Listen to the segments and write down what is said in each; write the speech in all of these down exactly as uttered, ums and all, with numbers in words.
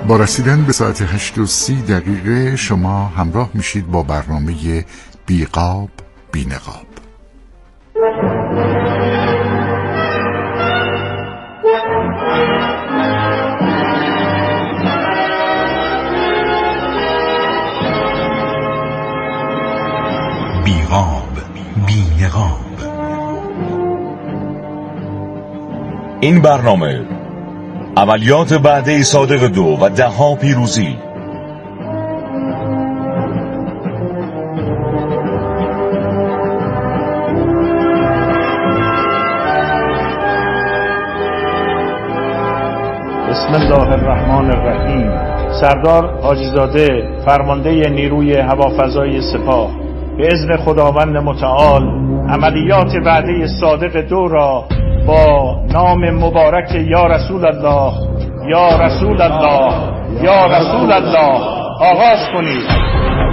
با رسیدن به ساعت هشت و سی دقیقه شما همراه میشید با برنامه بیقاب بینقاب. بیقاب بینقاب. این برنامه عملیات بعده صادق دو و ده ها پیروزی. بسم الله الرحمن الرحیم. سردار حاجیزاده فرمانده نیروی هوافضای سپاه به اذن خداوند متعال عملیات بعده صادق دو را با نام مبارک یا رسول الله یا رسول الله یا رسول الله آغاز کنید.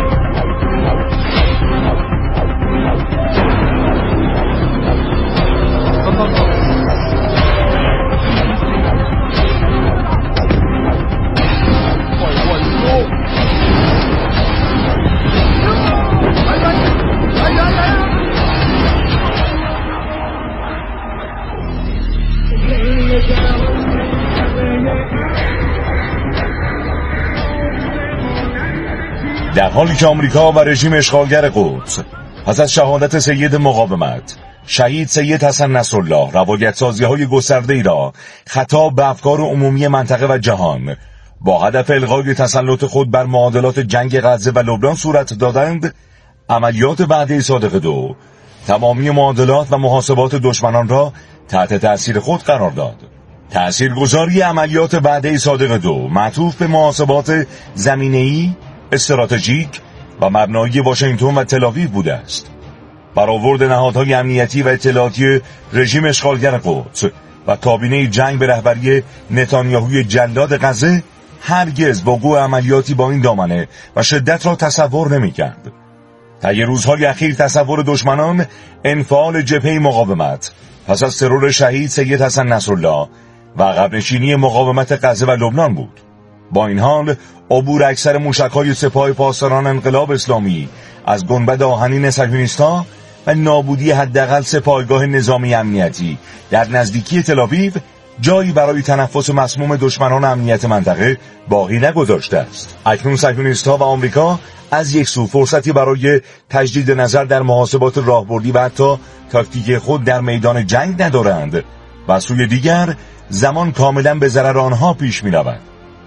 در حالی که آمریکا و رژیم اشغالگر قدس پس از شهادت سید مقاومت شهید سید حسن نصرالله روایت سازی های گسترده ای را خطاب به افکار عمومی منطقه و جهان با هدف الغای تسلط خود بر معادلات جنگ غزه و لبنان صورت دادند، عملیات بعده صادق دو تمامی معادلات و محاسبات دشمنان را تحت تأثیر خود قرار داد. تأثیرگذاری عملیات بعده صادق دو معطوف به محاسبات زمینه‌ای، استراتژیک و مبنایی واشنگتن و تل‌آویو بوده است. برآورد نهادهای امنیتی و اطلاعاتی رژیم اشغالگر قدس و کابینه جنگ به رهبری نتانیاهوی جلاد غزه هرگز وقوع عملیاتی با این دامنه و شدت را تصور نمی‌کرد. طی روزهای اخیر تصور دشمنان انفعال جبهه مقاومت پس از ترور شهید سید حسن نصرالله و عقب‌نشینی مقاومت غزه و لبنان بود. با این حال عبور اکثر موشک‌های سپاه پاسداران انقلاب اسلامی از گنبد آهنین صهیونیست‌ها و نابودی حداقل سه پایگاه نظامی امنیتی در نزدیکی تل‌آویو جایی برای تنفس مسموم دشمنان امنیت منطقه باقی نگذاشته است. اکنون صهیونیست‌ها و آمریکا از یک سو فرصتی برای تجدید نظر در محاسبات راهبردی و حتی تاکتیک خود در میدان جنگ ندارند و سوی دیگر زمان کاملا به ضرر آنها پیش می‌رود.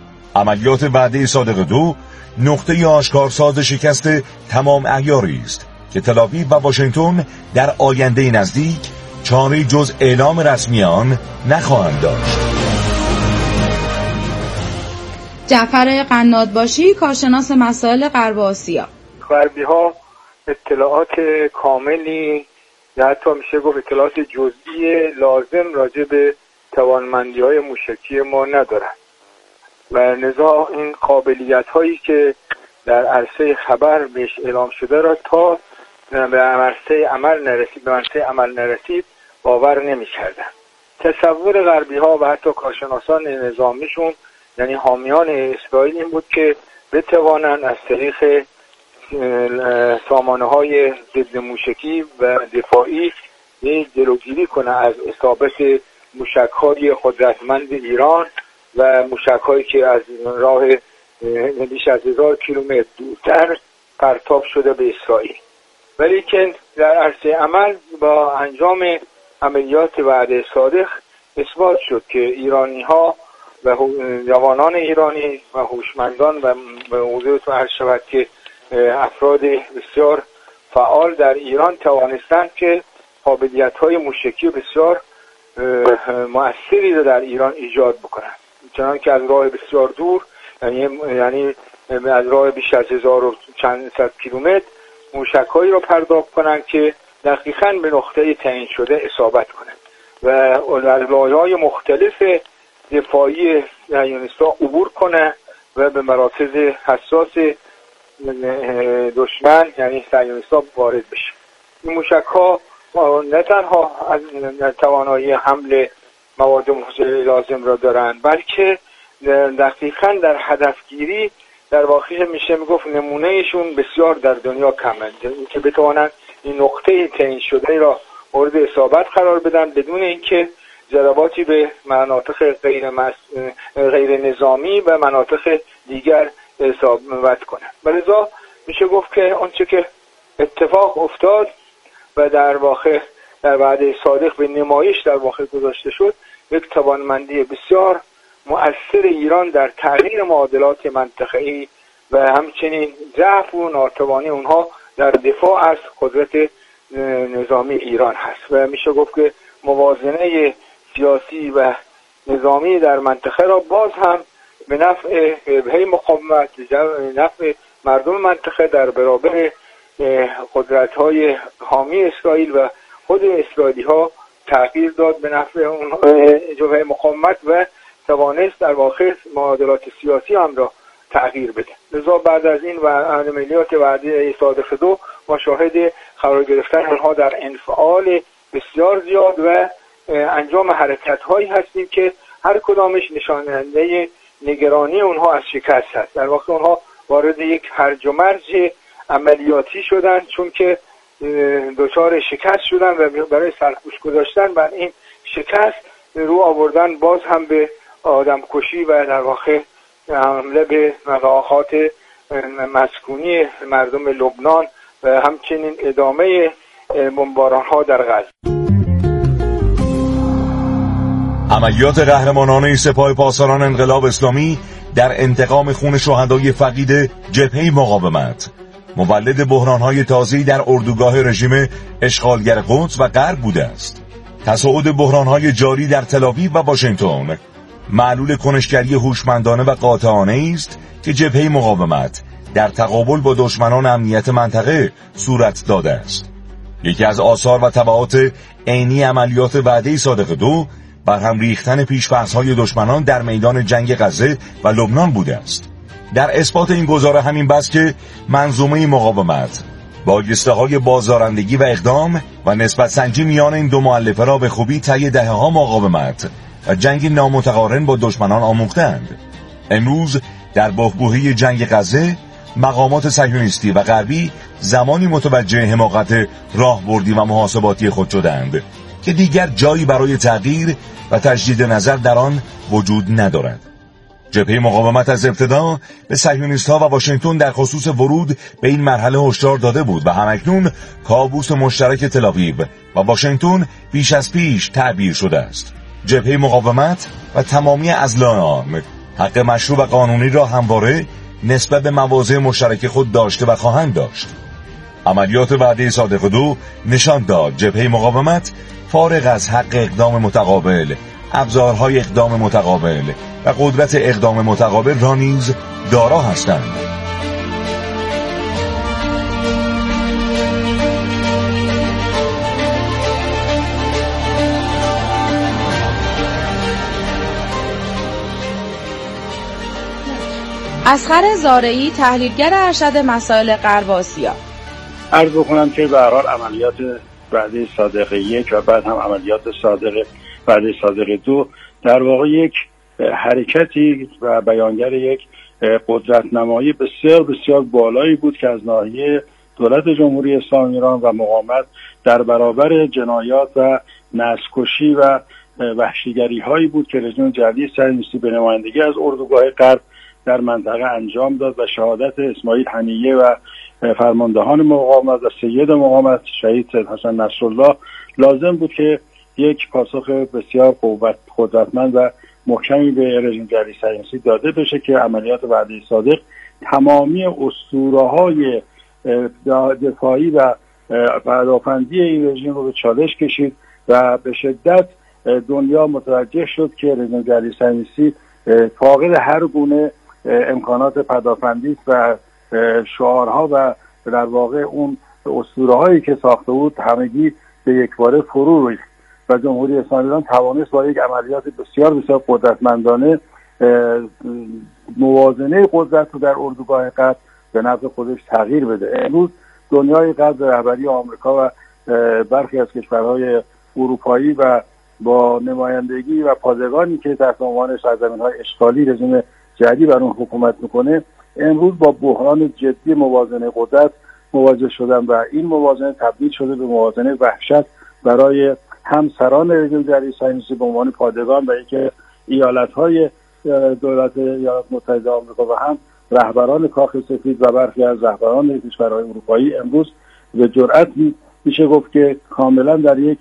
عملیات بعده صادق دو نقطه آشکارساز شکست تمام عیاری است که تل‌آویو و واشنگتن در آینده نزدیک چاره جز اعلام رسمی آن نخواهند داشت. جعفر قنادباشی، کارشناس مسائل غرب آسیا. غربی‌ها اطلاعات کاملی یا حتی میشه گفت اطلاعات جزئی لازم راجع به توانمندی‌های موشکی ما ندارند و لذا این قابلیت هایی که در عرصه خبر بهش اعلام شده را تا به عرصه عمل نرسید به عرصه عمل نرسید باور نمی کردن. تصور غربی ها و حتی کارشناسان نظامیشون یعنی حامیان اسرائیل این بود که بتوانند از طریق سامانه های ضد موشکی و دفاعی جلوگیری کنند از اصابت موشک های قدرتمند ایران و موشک‌هایی که از راه بیش از هزار کیلومتر دورتر پرتاب شده به اسرائیل. ولی که در عرصه عمل با انجام عملیات بعد صادق اثبات شد که ایرانی‌ها و جوانان ایرانی و هوشمندان و موضوع تو هر شود که افراد بسیار فعال در ایران توانستند که قابلیت‌های موشکی بسیار مؤثری را در ایران ایجاد بکنند، چنان که از راه بسیار دور یعنی یعنی از راه بیش از هزار و چند صد کیلومتر موشک‌هایی را پرتاب کنند که دقیقاً به نقطه تعیین شده اصابت کنند و از راه‌های مختلف دفاعی صهیونیست‌ها عبور کنند و به مراکز حساس دشمن یعنی صهیونیست‌ها وارد بشه. این موشک‌ها نه تنها از توانایی حمل مواد مخدر لازم را دارند بلکه دقیقاً در هدفگیری در واقع میشه میگفت نمونهشون بسیار در دنیا کمند، اینکه بتوانند این نقطه تعیین شده را مورد اصابت قرار بدن بدون اینکه ضرباتی به مناطق غیر مس... غیر نظامی و مناطق دیگر اصابت کنند. لذا میشه گفت که آنچه که اتفاق افتاد و در واقع در وعده صادق به نمایش در واقع گذاشته شد، یک توانمندی بسیار مؤثر ایران در تغییر معادلات منطقه‌ای و همچنین ضعف و ناتوانی اونها در دفاع از قدرت نظامی ایران هست و میشه گفت که موازنه سیاسی و نظامی در منطقه را باز هم به نفع جبهه مقاومت، نفع مردم منطقه در برابر قدرت‌های حامی اسرائیل و خود اسرائیلی ها تغییر داد به نفع اون جبهه مقاومت و توانست در واقع معادلات سیاسی هم را تغییر بده. لذا بعد از این و عملیات وعده صادق دو ما شاهد قرار گرفتن آنها در انفعال بسیار زیاد و انجام حرکت هایی هستیم که هر کدامش نشاننده نگرانی اونها از شکست هست. در واقع اونها وارد یک هرج و مرج عملیاتی شدن چون که دچار شکست شدن و برای سرپوش گذاشتن بر این شکست رو آوردن باز هم به آدم کشی و در واقع حمله به مقاطعات مسکونی مردم لبنان و همچنین ادامه بمباران ها در غزه. عملیات قهرمانانه سپاه پاسداران انقلاب اسلامی در انتقام خون شهدای فقید جبهه مقاومت مولد بحران‌های تازه‌ای در اردوگاه رژیم اشغالگر قدس و غرب بوده است. تصاعد بحران‌های جاری در تل‌آویو و واشنگتن معلول کنشگری هوشمندانه و قاطعانه است که جبهه مقاومت در تقابل با دشمنان امنیت منطقه صورت داده است. یکی از آثار و تبعات عینی عملیات وعده صادق دو برهم ریختن پیش‌فرض‌های دشمنان در میدان جنگ غزه و لبنان بوده است. در اثبات این گزاره همین بس که منظومه مقاومت بایسته‌های بازدارندگی و اقدام و نسبت سنجی میان این دو مؤلفه را به خوبی طی دهه‌ها مقاومت و جنگ نامتقارن با دشمنان آموختند. امروز در بحبوحه جنگ غزه مقامات صهیونیستی و غربی زمانی متوجه حماقت راهبردی و محاسباتی خود شدند که دیگر جایی برای تغییر و تجدید نظر در آن وجود ندارد. جبهه مقاومت از ابتدا به صهیونیست‌ها و واشنگتن در خصوص ورود به این مرحله هشدار داده بود و همکنون کابوس مشترک تل‌آویو و واشنگتن بیش از پیش تعبیر شده است. جبهه مقاومت و تمامی اضلاع آن حق مشروع و قانونی را همواره نسبت به مواضع مشترک خود داشته و خواهند داشت. عملیات وعده صادق دو نشان داد جبهه مقاومت فارغ از حق اقدام متقابل، ابزارهای اقدام متقابل و قدرت اقدام متقابل را نیز دارا هستند. اصغر زارعی، تحلیلگر ارشد مسائل غرب آسیا. عرض بکنم که به هر حال عملیات وعده صادق یک و بعد هم عملیات صادق وعده صادق دو در واقع یک حرکتی و بیانگر یک قدرت نمایی بسیار بسیار بالایی بود که از ناحیه دولت جمهوری اسلامی ایران و مقاومت در برابر جنایات و نسل‌کشی و وحشیگری هایی بود که رژیم جدید صهیونیستی به نمایندگی از اردوگاه غرب در منطقه انجام داد و شهادت اسماعیل هنیه و فرماندهان مقاومت و سید مقاومت شهید سید حسن نصرالله لازم بود که یک پاسخ بسیار قوت قدرتمند و محکمی به رژیم جدید صهیونیستی داده بشه که عملیات وعده صادق تمامی اسطوره‌های دفاعی و پدافندی این رژیم رو به چالش کشید و به شدت دنیا متوجه شد که رژیم جدید صهیونیستی فاقد هر گونه امکانات پدافندی و شعارها و در واقع اون اسطوره‌هایی که ساخته بود همگی به یک باره فرو ریخت و جمهوری اسلامی ایران توانست با یک عملیات بسیار بسیار قدرتمندانه موازنه قدرت رو در اردوگاه غرب به نفع خودش تغییر بده. امروز دنیای غرب رهبری آمریکا و برخی از کشورهای اروپایی و با نمایندگی و پادگانی که تحت عنوان سرزمین‌های اشغالی رژیم جدید بر اون حکومت میکنه امروز با بحران جدی موازنه قدرت مواجه شدن و این موازنه تبدیل شده به موازنه وحشت برای هم سران رژیم جدید صهیونیستی به عنوان پادگان و اینکه ایالت‌های دولت ایالات متحده آمریکا و هم رهبران کاخ سفید و برخی از رهبران کشورهای اروپایی امروز به جرأت میشه گفت که کاملا در یک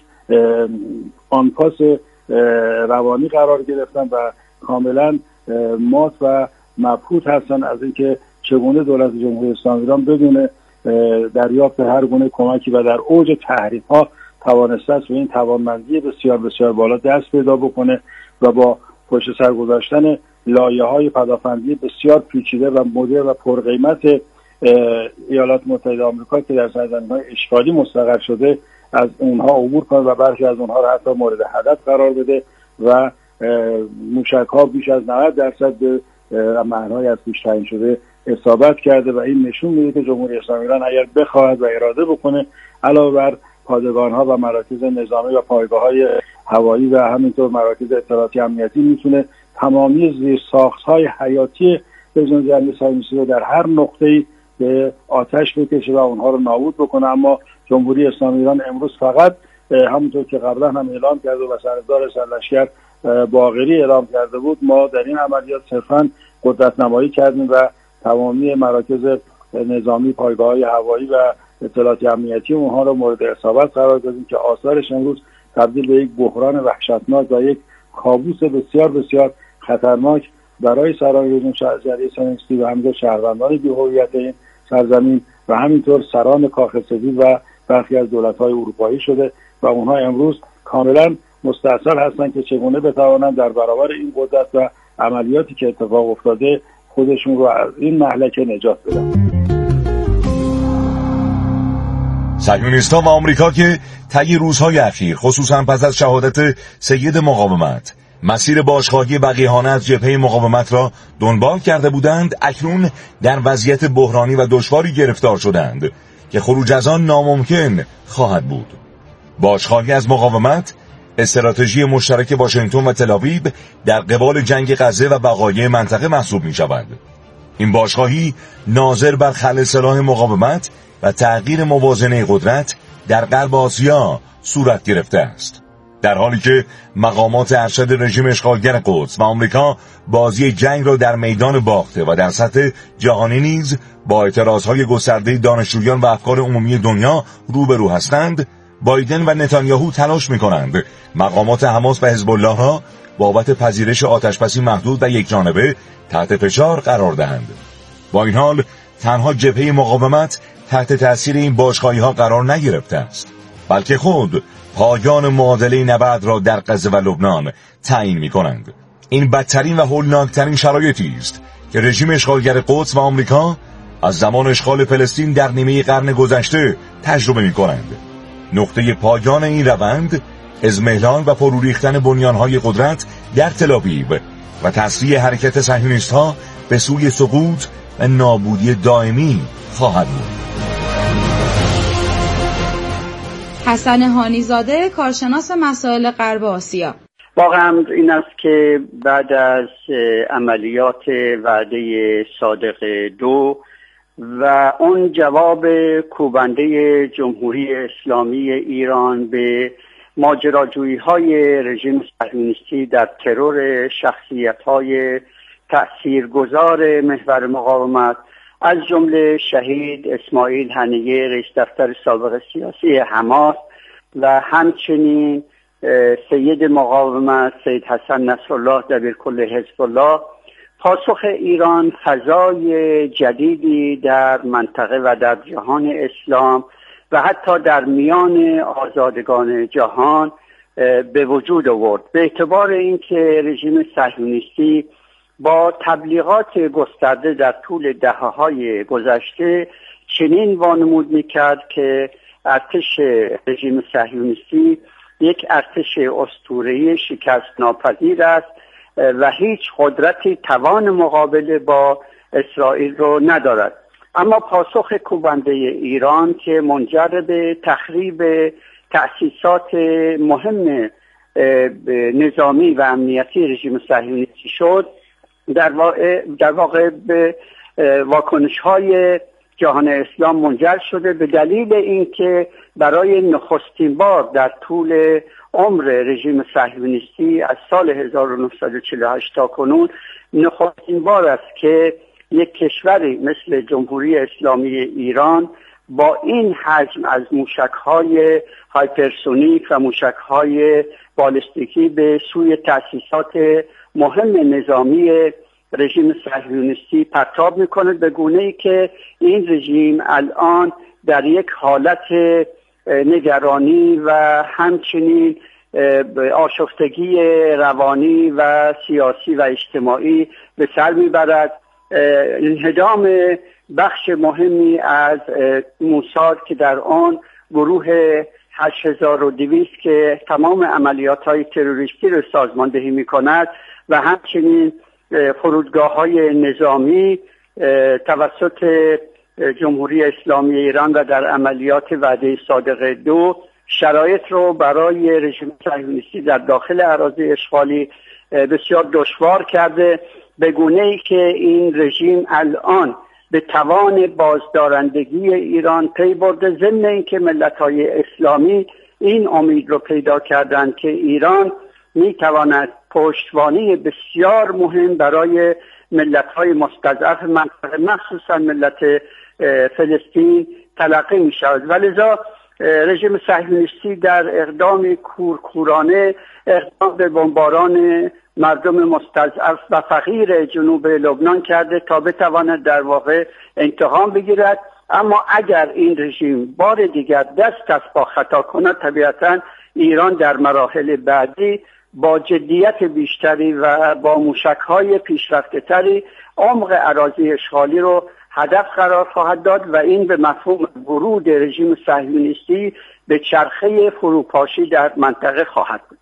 آنپاس روانی قرار گرفتن و کاملا مات و مبهوت هستن از اینکه چگونه دولت جمهوری اسلامی ایران بدون دریافت هر گونه کمکی و در اوج تحریم‌ها توانسته است به این توانمندی بسیار بسیار بالا دست پیدا بکنه و با پشت سر گذاشتن لایه‌های پدافندی بسیار پیچیده و مدرن و پرقیمت ایالات متحده آمریکا که در سرزمین‌های اشغالی مستقر شده از اونها عبور کنه و برخی از اونها را حتی مورد هدف قرار بده و موشک‌ها بیش از نود درصد به معنای از پیش تعیین شده اصابت کرده و این نشون میده که جمهوری اسلامی ایران اگر بخواهد و اراده بکنه علاوه بر پادگان‌ها و مراکز نظامی و پایگاه‌های هوایی و همینطور مراکز اطلاعاتی امنیتی میتونه تمامی زیرساخت‌های حیاتی رژیم جدید صهیونیستی رو در هر نقطه‌ای به آتش بکشه و اونها رو نابود بکنه. اما جمهوری اسلامی ایران امروز فقط همونطور که قبلا هم اعلام کرده و سردار سرلشکر باقری اعلام کرده بود ما در این عملیات صرفاً قدرت نمایی کردیم و تمامی مراکز نظامی پایگاه‌های هوایی و اطلاعاتی امنیتی اونها رو مورد اصابت قرار دادیم که آثارش امروز تبدیل به یک بحران وحشتناک و یک کابوس بسیار بسیار خطرناک برای سران رژیم جدید صهیونیستی و همینطور شهروندان بی‌هویت این سرزمین و همینطور سران کاخ سفید و برخی از دولت‌های اروپایی شده و اونها امروز کاملا مستعصل هستند که چگونه بتوانند در برابر این قدرت و عملیاتی که اتفاق افتاده خودشون رو از این مهلکه نجات بدن. صهیونیست‌ها و آمریکا که طی روزهای اخیر خصوصا پس از شهادت سید مقاومت مسیر بازخواهی وقیحانه از جبهه مقاومت را دنبال کرده بودند، اکنون در وضعیت بحرانی و دشواری گرفتار شدند که خروج از آن ناممکن خواهد بود. بازخواهی از مقاومت استراتژی مشترک واشنگتن و تل‌آویو در قبال جنگ غزه و بقایای منطقه محسوب می شود. این بازخواهی ناظر بر خلع سلاح مقاومت و تغییر موازنه قدرت در غرب آسیا صورت گرفته است، در حالی که مقامات ارشد رژیم اشغالگر قدس و آمریکا بازی جنگ را در میدان باخته و در سطح جهانی نیز با اعتراضهای گسترده دانشجویان و افکار عمومی دنیا روبرو هستند. بایدن و نتانیاهو تلاش می‌کنند مقامات حماس و حزب الله را بابت پذیرش آتش‌بسی محدود و یکجانبه تحت فشار قرار دهند. با این حال تنها جبهه مقاومت تحت تأثیر این بازخواهی‌ها قرار نگرفته است، بلکه خود پایان معادله نبرد را در غزه و لبنان تعیین می‌کنند. این بدترین و هولناکترین شرایطی است که رژیم اشغالگر قدس و آمریکا از زمان اشغال فلسطین در نیمه قرن گذشته تجربه می‌کنند. نقطه پایان این روند اضمحلال و فرو ریختن بنیان‌های قدرت در تل‌آویو و تسریع حرکت صهیونیست‌ها به سوی سقوط و نابودی دائمی خواهد بود. حسن هانیزاده، کارشناس مسائل غرب آسیا: واقعا این است که بعد از عملیات وعده صادق دو و اون جواب کوبنده جمهوری اسلامی ایران به ماجراجویی‌های رژیم صهیونیستی در ترور شخصیت‌های تأثیرگذار محور مقاومت از جمله شهید اسماعیل هنیه رئیس دفتر سابق سیاسی حماس و همچنین سید مقاومت سید حسن نصرالله دبیرکل حزب الله، پاسخ ایران فضای جدیدی در منطقه و در جهان اسلام و حتی در میان آزادگان جهان به وجود آورد، به اعتبار اینکه رژیم صهیونیستی با تبلیغات گسترده در طول دهه‌های گذشته چنین وانمود می‌کرد که ارتش رژیم صهیونیستی یک ارتش اسطوره‌ای شکست ناپذیر است و هیچ قدرتی توان مقابله با اسرائیل رو ندارد. اما پاسخ کوبنده ایران که منجر به تخریب تأسیسات مهم نظامی و امنیتی رژیم صهیونیستی شد، در واقع, در واقع به واکنش های جهان اسلام منجر شده، به دلیل اینکه برای نخستین بار در طول عمر رژیم صهیونیستی از سال هزار و نهصد و چهل و هشت تا کنون نخستین بار است که یک کشوری مثل جمهوری اسلامی ایران با این حجم از موشک‌های هایپرسونیک و موشک‌های بالستیکی به سوی تأسیسات مهم نظامی رژیم صهیونیستی پرتاب می‌کند، به گونه‌ای که این رژیم الان در یک حالت نگرانی و همچنین آشفتگی روانی و سیاسی و اجتماعی به سر میبرد. انهدام بخش مهمی از موساد که در آن گروه هشت هزار و دویست که تمام عملیات‌های تروریستی را سازماندهی می‌کند و همچنین فرودگاه‌های نظامی توسط جمهوری اسلامی ایران و در عملیات وعده صادق دو شرایط رو برای رژیم صهیونیستی در داخل اراضی اشغالی بسیار دشوار کرده، به گونه‌ای که این رژیم الان به توان بازدارندگی ایران پی برده، ضمن اینکه ملت‌های اسلامی این امید رو پیدا کردند که ایران می‌تواند پشتوانه بسیار مهم برای ملت‌های مستضعف منطقه مخصوصا ملت فلسطین تلقی می‌شود و لذا رژیم صهیونیستی در اقدام کورکورانه اقدام به بمباران مردم مستضعف و فقیر جنوب لبنان کرده تا بتواند در واقع انتقام بگیرد. اما اگر این رژیم بار دیگر دست از پا خطا کند، طبیعتا ایران در مراحل بعدی با جدیت بیشتری و با موشک‌های پیشرفته‌تری عمق اراضی اشغالی رو هدف قرار خواهد داد و این به مفهوم ورود رژیم صهیونیستی به چرخه فروپاشی در منطقه خواهد بود.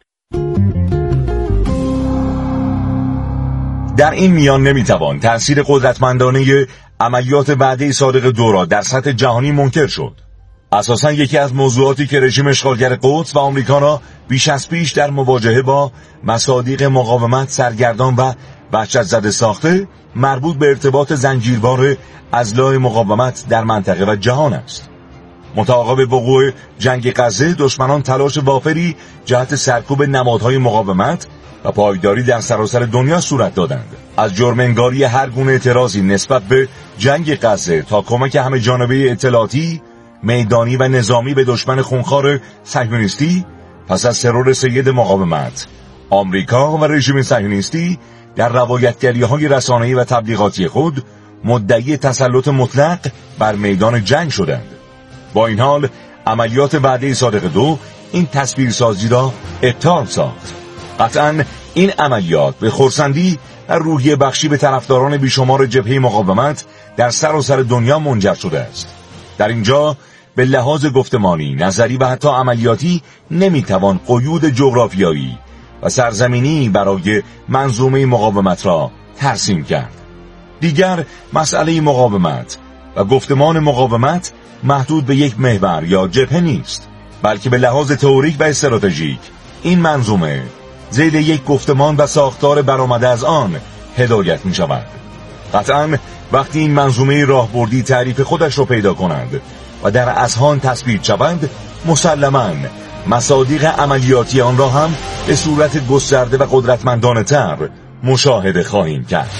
در این میان نمیتوان تأثیر قدرتمندانه عملیات وعده صادق دو را در سطح جهانی منکر شد. اساساً یکی از موضوعاتی که رژیم اشغالگر قدس و آمریکا را بیش از پیش در مواجهه با مصادیق مقاومت سرگردان و وحشت زده ساخته، مربوط به ارتباط زنجیروار اضلاع مقاومت در منطقه و جهان است. متعاقب وقوع جنگ غزه، دشمنان تلاش وافری جهت سرکوب نمادهای مقاومت و پایداری در سراسر دنیا صورت دادند. از جرم‌انگاری هر گونه اعتراضی نسبت به جنگ غزه تا کمک همه جانبه اطلاعاتی، میدانی و نظامی به دشمن خونخوار صهیونیستی، پس از ترور سید مقاومت، آمریکا و رژیم صهیونیستی در روایتگری‌های رسانه‌ای و تبلیغاتی خود مدعی تسلط مطلق بر میدان جنگ شدند. با این حال عملیات وعده صادق دو این تصویرسازی را ابطال ساخت. قطعاً این عملیات به خرسندی و روحیه بخشی به طرفداران بیشمار جبهه مقاومت در سراسر دنیا منجر شده است. در اینجا به لحاظ گفتمانی، نظری و حتی عملیاتی نمیتوان قیود جغرافیایی و سرزمینی برای منظومه مقاومت را ترسیم کرد. دیگر مسئله مقاومت و گفتمان مقاومت محدود به یک محور یا جبهه نیست، بلکه به لحاظ تئوریک و استراتژیک این منظومه ذیل یک گفتمان و ساختار برآمده از آن هدایت می شود. قطعاً وقتی این منظومه راهبردی تعریف خودش را پیدا کنند و در اذهان تثبیت شوند، مسلماً مصادیق عملیاتی آن را هم به صورت گسترده و قدرتمندانه تر مشاهده خواهیم کرد.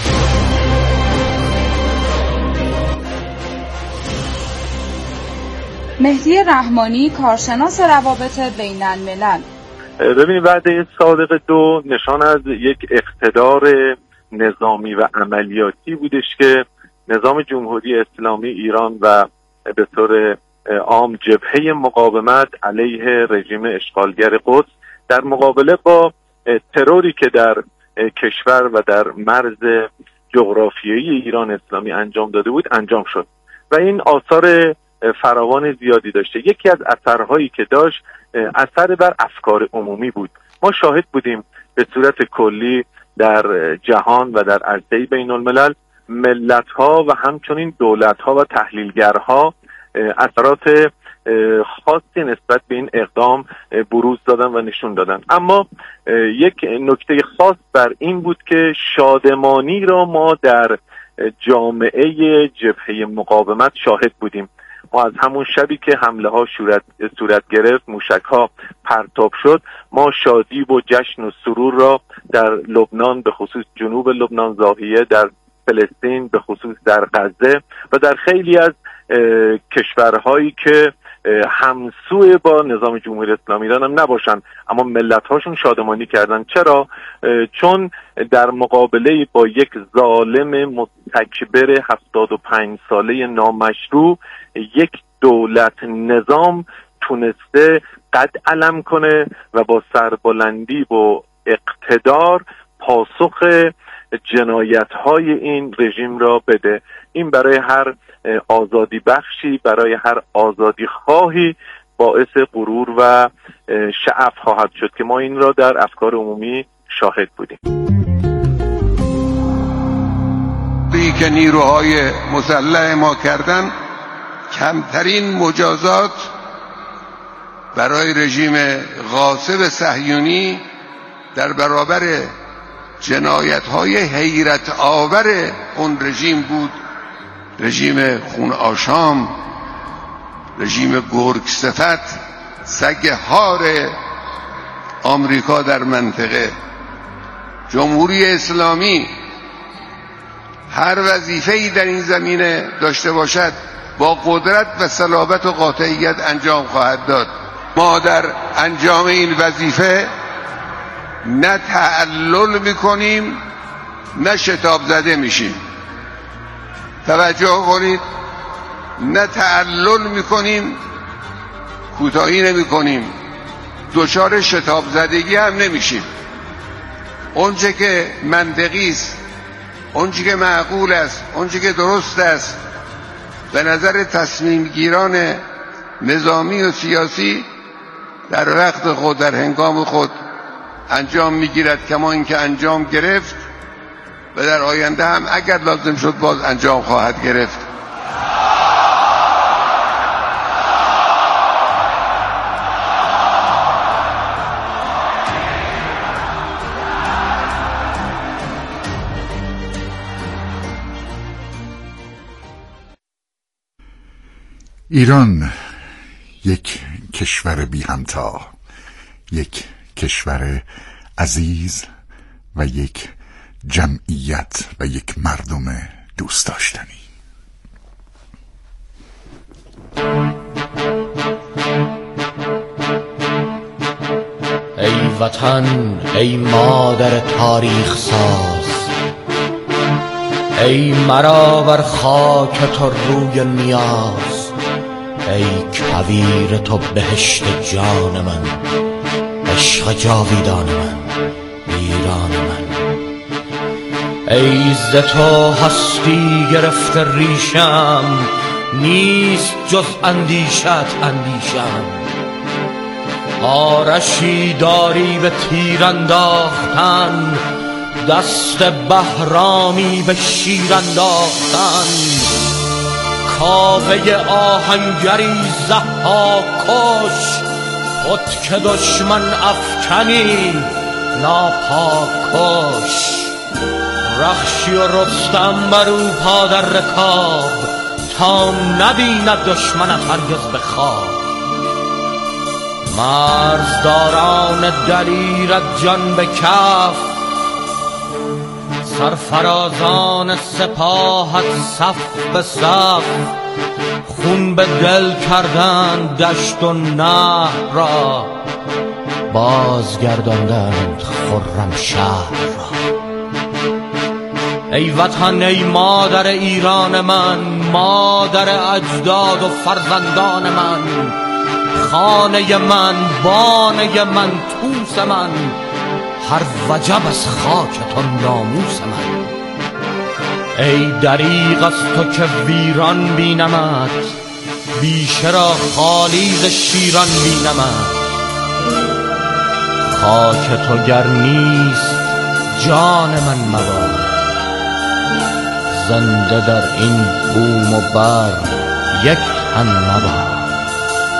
مهدی رحمانی، کارشناس روابط بین الملل: ببینید وعده صادق دو نشان از یک اقتدار نظامی و عملیاتی بودش که نظام جمهوری اسلامی ایران و به طور عام جبهه مقاومت علیه رژیم اشغالگر قدس در مقابله با تروری که در کشور و در مرز جغرافیایی ایران اسلامی انجام داده بود انجام شد و این آثار فراوان زیادی داشته. یکی از اثرهایی که داشت اثر بر افکار عمومی بود. ما شاهد بودیم به صورت کلی در جهان و در عرصه بین الملل ملت‌ها و همچنین دولت‌ها و تحلیلگرها اثرات خاصی نسبت به این اقدام بروز دادن و نشون دادن. اما یک نکته خاص بر این بود که شادمانی را ما در جامعه جبهه مقاومت شاهد بودیم. ما از همون شبی که حمله ها صورت, صورت گرفت، موشک ها پرتاب شد، ما شادی و جشن و سرور را در لبنان، به خصوص جنوب لبنان ضاحیه، در فلسطین به خصوص در غزه و در خیلی از کشورهایی که همسوی با نظام جمهوری اسلامی ایران هم نباشن اما ملت هاشون شادمانی کردن. چرا؟ چون در مقابله با یک ظالم مستکبر هفتاد و پنج ساله نامشروع یک دولت نظام تونسته قد علم کنه و با سربلندی و اقتدار پاسخ جنایت های این رژیم را بده. این برای هر آزادی بخشی، برای هر آزادی خواهی باعث غرور و شعف خواهد شد که ما این را در افکار عمومی شاهد بودیم. بی که نیروهای مسلح ما کردن کمترین مجازات برای رژیم غاصب صهیونی در برابر جنایت‌های حیرت آور اون رژیم بود. رژیم خون آشام، رژیم گرگ صفت، سگ هار آمریکا در منطقه. جمهوری اسلامی هر وظیفه‌ای در این زمینه داشته باشد با قدرت و صلابت و قاطعیت انجام خواهد داد. ما در انجام این وظیفه نه تعلل میکنیم نه شتاب زده میشیم. توجه کنید، نه تعلل میکنیم کوتاهی نمیکنیم، دچار شتاب زدگی هم نمیشیم. اونچه که منطقی است، اونچه که معقول است، اونچه که درست است به نظر تصمیم گیران نظامی و سیاسی در وقت خود، در هنگام خود انجام میگیرد، کما اینکه انجام گرفت و در آینده هم اگر لازم شد باز انجام خواهد گرفت. ایران یک کشور بی همتا، یک کشور عزیز و یک جمعیت و یک مردم دوست داشتنی. ای وطن، ای مادر تاریخ ساز، ای مرا بر خاک تو روی نیاز، ای کویر تو بهشت جان من، عشق جاویدان من، ایران من. ای ز تو هستی گرفته ریشم، نیست جز اندیشت اندیشم. آرشی داری به تیر انداختن، دست بهرامی به شیر انداختن. کاوه آهنگری ضحاک کش، خود که دشمن افکنی ناپاک کش. رخشی و رستم برو پا در رکاب، تا نبیند دشمنت هرگز به خواب. مرزداران دلیرت جان به کف، سرفرازان سپاهت صف به صف. خون به دل کردند دشت و نهر را، بازگرداندند خرم شهر را. ای وطن، ای مادر ایران من، مادر اجداد و فرزندان من، خانه من، بانه من، توس من، هر وجب از خاکتان ناموس من. ای دریغ از تو که ویران بینمت، بیشه را خالی ز شیران بینمت. خاک تو گر نیست جان من مباد، زنده در این بوم و بر یک تن مباد.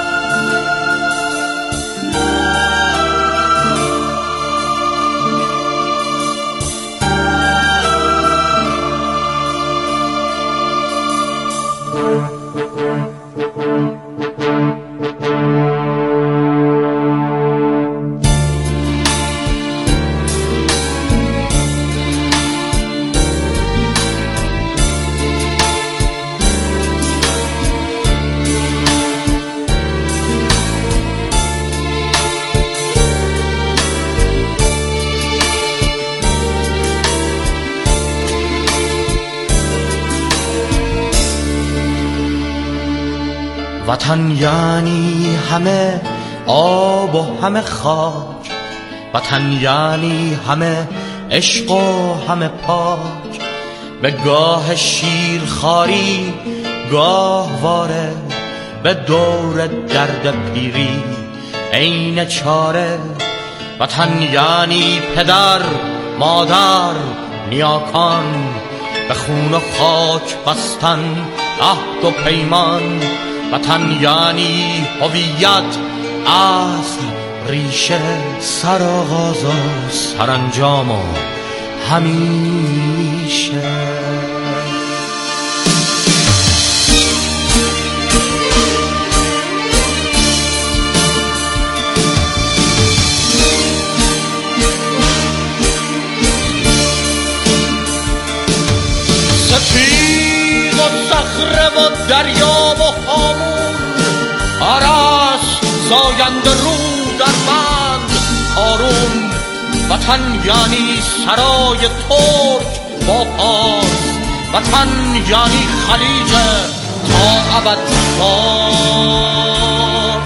وطن یعنی همه آب و همه خاک، وطن یعنی همه عشق و همه پاک. به گاه شیرخواری گاهواره، به دور درد پیری عین چاره. وطن یعنی پدر مادر نیاکان، به خون و خاک بستن عهد و پیمان. وطن یعنی هویت اصل ریشه، سرآغاز و سرانجام و همیشه. سپید و صخره و دریا و هامون، آرش زاینده رو در بند آروم. وطن یعنی سرای ترک با پاس، وطن یعنی خلیج تا ابد باز.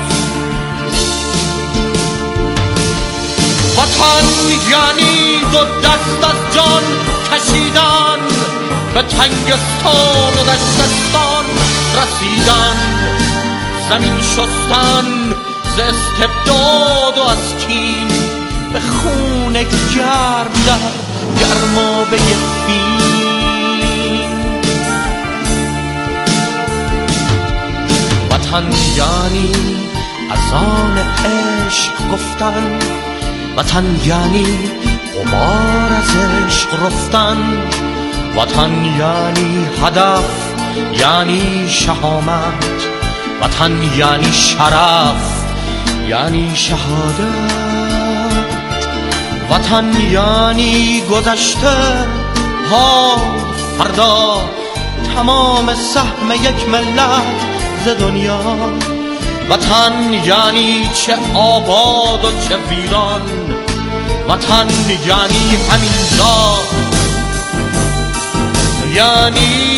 وطن یعنی دو دست از جان کشیدن، به تنگستان و دشتستان رسیدن. زمین شستن ز استبداد و از کین، به خون گرم در گرمابه فین. وطن یعنی اذان عشق گفتن، وطن یعنی غبار از عشق رفتن. وطن یعنی هدف یعنی شهامت، وطن یعنی شرف یعنی شهادت. وطن یعنی گذشته ها فردا، تمام سهم یک ملت ز دنیا. وطن یعنی چه آباد و چه ویران، وطن یعنی همینجا، یعنی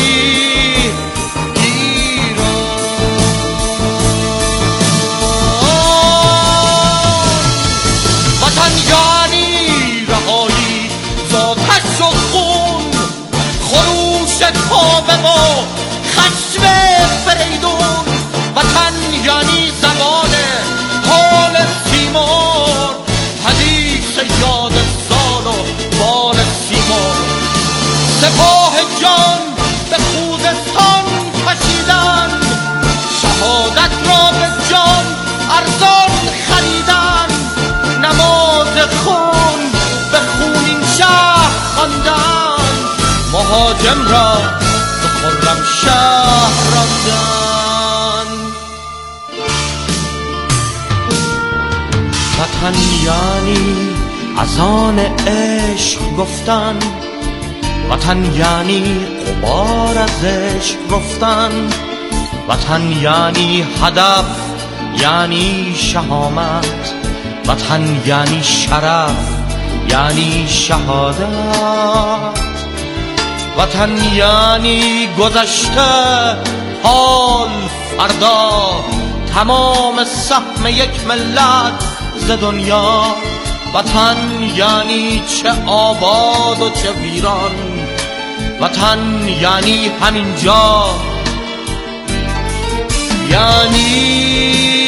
کاوه و خشم فریدون. وطن یعنی زبان حال تیمور، حدیث یاد سال و بال سیمور. سپاه جان به خوزستان کشیدن، شهادت را به جان ارزان خریدن. نماز خون به خونین شهر خواندن، مهاجم را به خرم شهر راندن. وطن یعنی اذان عشق گفتن، وطن یعنی غبار از عشق رفتن. وطن یعنی هدف یعنی شهامت، وطن یعنی شرف یعنی شهادت. وطن یعنی گذشته حال فردا، تمام سهم یک ملت ز دنیا. وطن یعنی چه آباد و چه ویران، وطن یعنی همینجا، یعنی